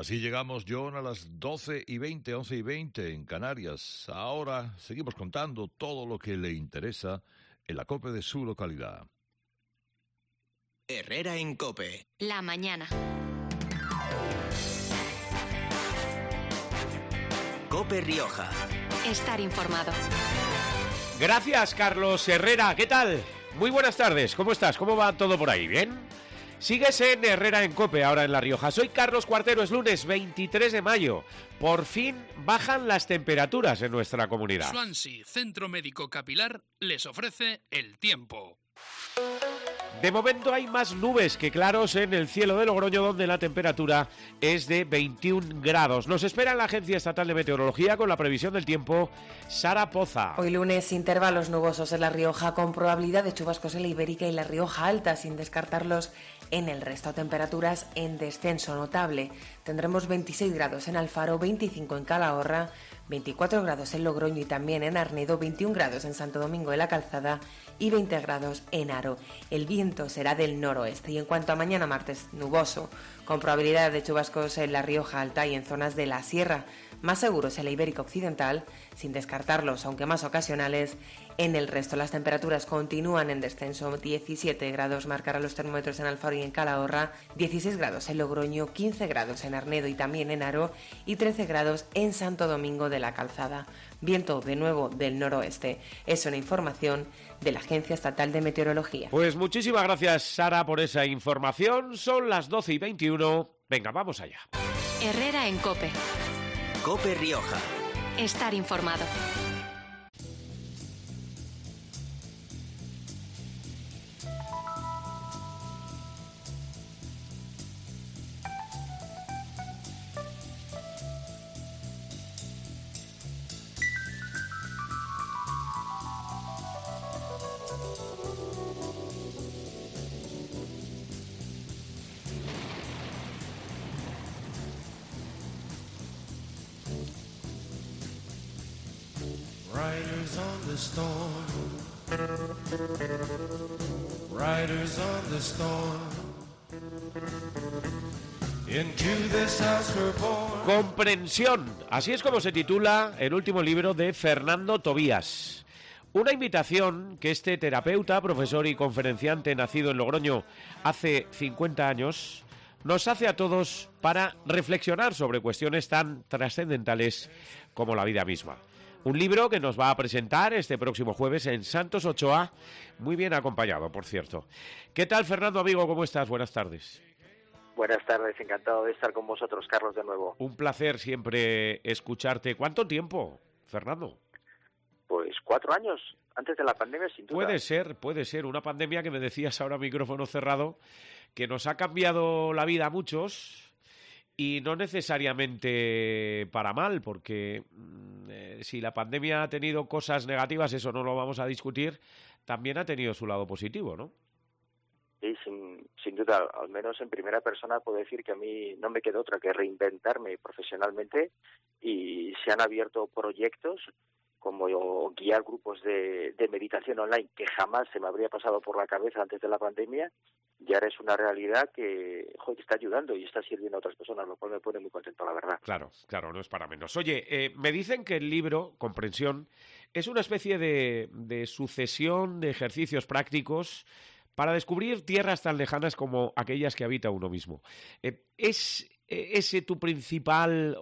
Así llegamos, John, a las 12:20, 11:20 en Canarias. Ahora seguimos contando todo lo que le interesa en la COPE de su localidad. Herrera en COPE. La mañana. COPE Rioja. Estar informado. Gracias, Carlos Herrera. ¿Qué tal? Muy buenas tardes. ¿Cómo estás? ¿Cómo va todo por ahí? ¿Bien? Sigues en Herrera en COPE, ahora en La Rioja. Soy Carlos Cuartero, es lunes 23 de mayo. Por fin bajan las temperaturas en nuestra comunidad. Swansea, Centro Médico Capilar, les ofrece el tiempo. De momento hay más nubes que claros en el cielo de Logroño, donde la temperatura es de 21 grados. Nos espera en la Agencia Estatal de Meteorología con la previsión del tiempo Sara Poza. Hoy lunes, intervalos nubosos en La Rioja, con probabilidad de chubascos en la Ibérica y La Rioja Alta, sin descartarlos en el resto. Temperaturas en descenso notable. Tendremos 26 grados en Alfaro, 25 en Calahorra, 24 grados en Logroño y también en Arnedo, 21 grados en Santo Domingo de la Calzada y 20 grados en Haro. El viento será del noroeste. Y en cuanto a mañana martes, nuboso, con probabilidad de chubascos en La Rioja Alta y en zonas de la Sierra, más seguros en la Ibérica Occidental, sin descartarlos, aunque más ocasionales, en el resto. Las temperaturas continúan en descenso. 17 grados marcarán los termómetros en Alfaro y en Calahorra, 16 grados en Logroño, 15 grados en Arnedo y también en Haro y 13 grados en Santo Domingo de la Calzada. Viento de nuevo del noroeste. Es una información de la Agencia Estatal de Meteorología. Pues muchísimas gracias, Sara, por esa información. Son las 12:21. Venga, vamos allá. Herrera en COPE. COPE Rioja. Estar informado. Riders on the storm. Riders on the storm. Into this house we're born. Comprensión, así es como se titula el último libro de Fernando Tobías. Una invitación que este terapeuta, profesor y conferenciante nacido en Logroño hace 50 años, nos hace a todos para reflexionar sobre cuestiones tan trascendentales como la vida misma. Un libro que nos va a presentar este próximo jueves en Santos Ochoa, muy bien acompañado, por cierto. ¿Qué tal, Fernando, amigo? ¿Cómo estás? Buenas tardes. Buenas tardes, encantado de estar con vosotros, Carlos, de nuevo. Un placer siempre escucharte. ¿Cuánto tiempo, Fernando? Pues 4 años, antes de la pandemia, sin duda. Puede ser. Una pandemia que me decías ahora, micrófono cerrado, que nos ha cambiado la vida a muchos. Y no necesariamente para mal, porque si la pandemia ha tenido cosas negativas, eso no lo vamos a discutir, también ha tenido su lado positivo, ¿no? Sí, sin duda, al menos en primera persona puedo decir que a mí no me quedó otra que reinventarme profesionalmente y se han abierto proyectos como guiar grupos de meditación online que jamás se me habría pasado por la cabeza antes de la pandemia. Y ahora es una realidad que está ayudando y está sirviendo a otras personas, lo cual me pone muy contento, la verdad. Claro, no es para menos. Oye, me dicen que el libro, Comprensión, es una especie de sucesión de ejercicios prácticos para descubrir tierras tan lejanas como aquellas que habita uno mismo. ¿Es esa tu principal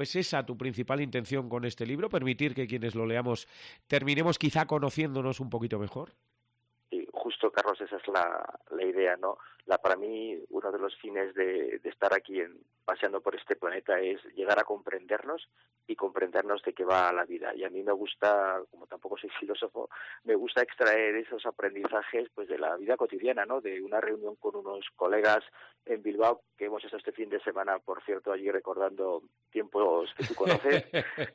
intención con este libro? ¿Permitir que quienes lo leamos terminemos quizá conociéndonos un poquito mejor? Sí, justo, Carlos, esa es la idea, ¿no? Para mí, uno de los fines de estar aquí paseando por este planeta es llegar a comprendernos y comprendernos de qué va la vida. Y a mí me gusta, como tampoco soy filósofo, me gusta extraer esos aprendizajes pues de la vida cotidiana, ¿no? De una reunión con unos colegas en Bilbao, que hemos hecho este fin de semana, por cierto, allí recordando tiempos que tú conoces.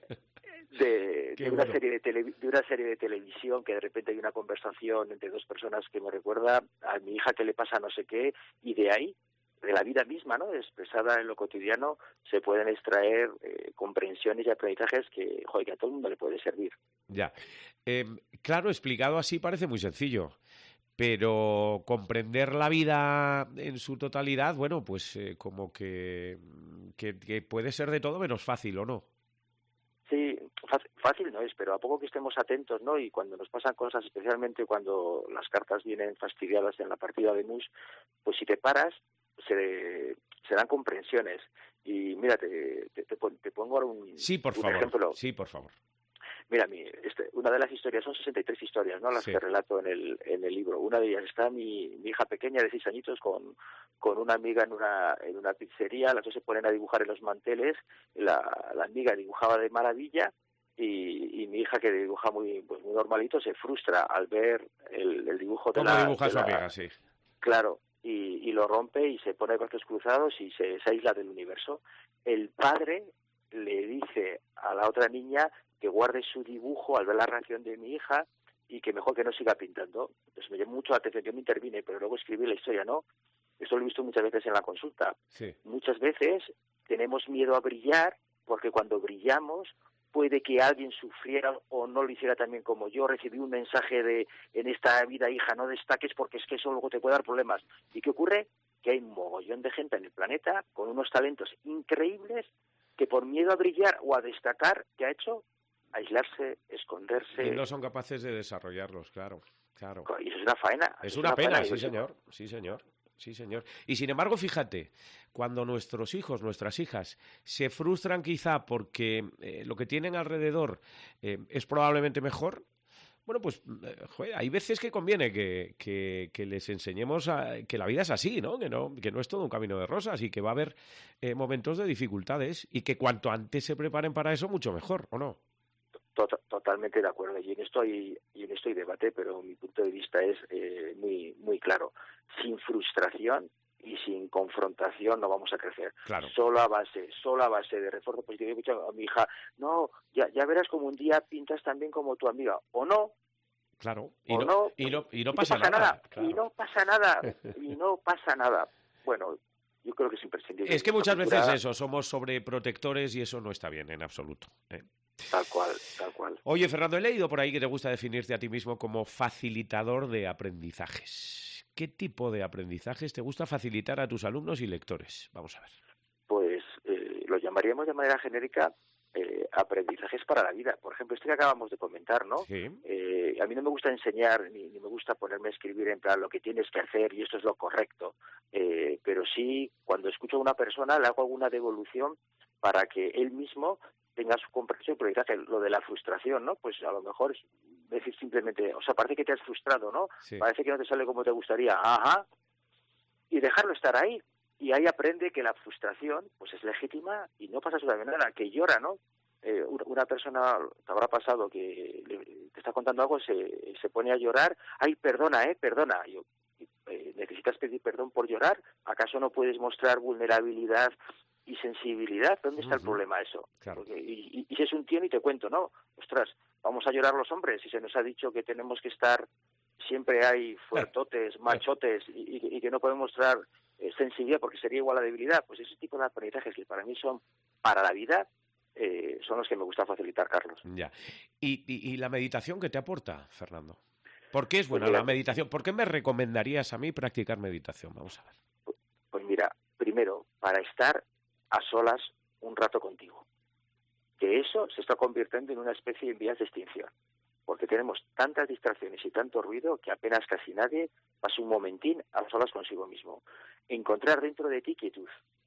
De una serie de televisión, que de repente hay una conversación entre dos personas que me recuerda a mi hija que le pasa no sé qué, y de ahí, de la vida misma, ¿no?, expresada en lo cotidiano, se pueden extraer comprensiones y aprendizajes que a todo el mundo le puede servir. Ya. Claro, explicado así parece muy sencillo, pero comprender la vida en su totalidad, bueno, pues como que puede ser de todo menos fácil, ¿o no? Sí, fácil no es, pero a poco que estemos atentos, ¿no? Y cuando nos pasan cosas, especialmente cuando las cartas vienen fastidiadas en la partida de mus, pues si te paras, se dan comprensiones. Y mira, te pongo ahora un ejemplo. Sí, por favor. Mira, una de las historias, son 63 historias, ¿no? Las que relato en el libro. Una de ellas está mi hija pequeña de 6 añitos con una amiga en una pizzería. Las dos se ponen a dibujar en los manteles. La amiga dibujaba de maravilla y mi hija, que dibuja muy normalito, se frustra al ver el dibujo de ¿Cómo dibuja su amiga? Sí. Claro. Y lo rompe y se pone de brazos cruzados y se aísla del universo. El padre le dice a la otra niña que guarde su dibujo al ver la reacción de mi hija y que mejor que no siga pintando. Entonces me llamó mucho la atención, yo me intervine, pero luego escribí la historia, ¿no? Esto lo he visto muchas veces en la consulta. Sí. Muchas veces tenemos miedo a brillar porque cuando brillamos puede que alguien sufriera o no lo hiciera también como yo. Recibí un mensaje de: en esta vida, hija, no destaques porque es que eso luego te puede dar problemas. ¿Y qué ocurre? Que hay un mogollón de gente en el planeta con unos talentos increíbles que por miedo a brillar o a destacar, ¿qué ha hecho? Aislarse, esconderse. Y no son capaces de desarrollarlos, claro. Y eso es una faena. Es una pena, sí, señor. Y sin embargo, fíjate, cuando nuestros hijos, nuestras hijas, se frustran quizá porque lo que tienen alrededor es probablemente mejor, bueno, pues hay veces que conviene que les enseñemos que la vida es así, ¿no? Que no es todo un camino de rosas y que va a haber momentos de dificultades y que cuanto antes se preparen para eso, mucho mejor, ¿o no? Totalmente de acuerdo, y en esto hay debate, pero mi punto de vista es muy claro. Sin frustración y sin confrontación no vamos a crecer. Claro. Solo a base de refuerzo positivo. He dicho a mi hija: no, ya verás como un día pintas tan bien como tu amiga, o no. Claro, y no pasa nada. Claro. Y no pasa nada. Bueno, yo creo que es imprescindible. Es que muchas veces eso, somos sobreprotectores y eso no está bien en absoluto. Tal cual. Oye, Fernando, he leído por ahí que te gusta definirte a ti mismo como facilitador de aprendizajes. ¿Qué tipo de aprendizajes te gusta facilitar a tus alumnos y lectores? Vamos a ver. Pues lo llamaríamos de manera genérica aprendizajes para la vida. Por ejemplo, esto que acabamos de comentar, ¿no? Sí. A mí no me gusta enseñar ni me gusta ponerme a escribir en plan lo que tienes que hacer y esto es lo correcto, pero sí, cuando escucho a una persona le hago alguna devolución para que él mismo tenga su comprensión. Pero lo de la frustración, ¿no? Pues a lo mejor es decir simplemente, o sea, parece que te has frustrado, ¿no? Sí. Parece que no te sale como te gustaría. Ajá. Y dejarlo estar ahí. Y ahí aprende que la frustración pues es legítima y no pasa absolutamente nada, que llora, ¿no? Una persona, te habrá pasado que te está contando algo, se pone a llorar. Ay, perdona. Yo, ¿necesitas pedir perdón por llorar? ¿Acaso no puedes mostrar vulnerabilidad y sensibilidad? ¿Dónde está el problema eso? Claro. Y si es un tío, y te cuento, ¿no? Ostras, vamos a llorar los hombres y se nos ha dicho que tenemos que estar, siempre hay fuertotes, machotes y que no podemos mostrar sensibilidad porque sería igual a debilidad. Pues ese tipo de aprendizajes que para mí son para la vida son los que me gusta facilitar, Carlos. Ya. ¿Y la meditación qué te aporta, Fernando? ¿Por qué es buena la meditación? ¿Por qué me recomendarías a mí practicar meditación? Vamos a ver. Pues mira, primero, para estar a solas un rato contigo. Que eso se está convirtiendo en una especie de vías de extinción. Porque tenemos tantas distracciones y tanto ruido que apenas casi nadie pasa un momentín a solas consigo mismo. Encontrar dentro de ti quietud.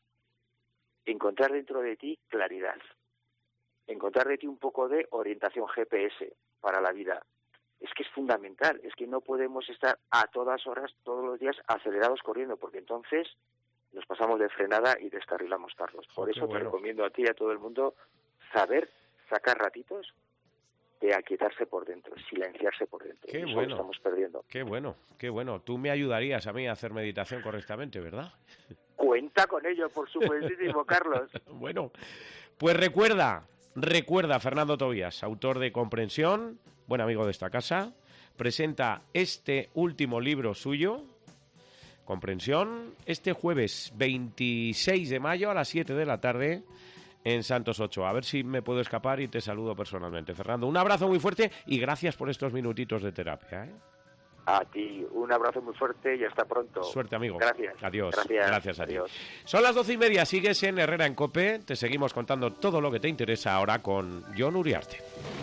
Encontrar dentro de ti claridad. Encontrar de ti un poco de orientación GPS para la vida. Es que es fundamental. Es que no podemos estar a todas horas, todos los días, acelerados corriendo, porque entonces nos pasamos de frenada y descarrilamos, Carlos. Por eso te recomiendo a ti y a todo el mundo saber sacar ratitos de aquietarse por dentro, silenciarse por dentro. Qué eso bueno. lo estamos perdiendo. Qué bueno. Tú me ayudarías a mí a hacer meditación correctamente, ¿verdad? Cuenta con ello, por supuestísimo, Carlos. Bueno, pues recuerda, Fernando Tobías, autor de Comprensión, buen amigo de esta casa, presenta este último libro suyo, Comprensión, este jueves 26 de mayo a las 7 de la tarde en Santos 8. A ver si me puedo escapar y te saludo personalmente. Fernando, un abrazo muy fuerte y gracias por estos minutitos de terapia, ¿eh? A ti, un abrazo muy fuerte y hasta pronto. Suerte, amigo. Gracias. Adiós. Gracias. Gracias a ti. Adiós. Son las 12:30, sigues en Herrera en COPE. Te seguimos contando todo lo que te interesa ahora con Jon Uriarte.